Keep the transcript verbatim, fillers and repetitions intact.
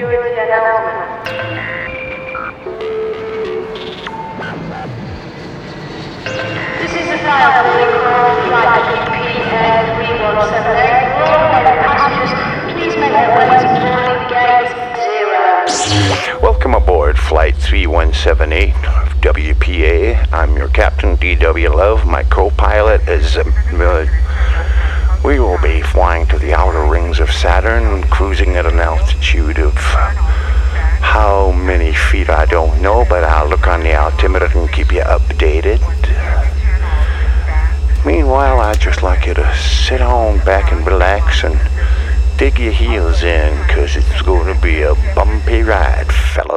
security announcement. This is a flight calling from flight U P N three one seven eight. All other passengers, please make your way to boarding gate zero. Welcome aboard Flight three one seven eight of W P A. I'm your captain, D W Love. My co-pilot is... Uh, uh, we will be flying to the outer rings of Saturn, cruising at an altitude of... how many feet I don't know, but I'll look on the altimeter and keep you updated. Meanwhile, I'd just like you to sit on back and relax and dig your heels in, 'cause it's going to be a bumpy ride, fella.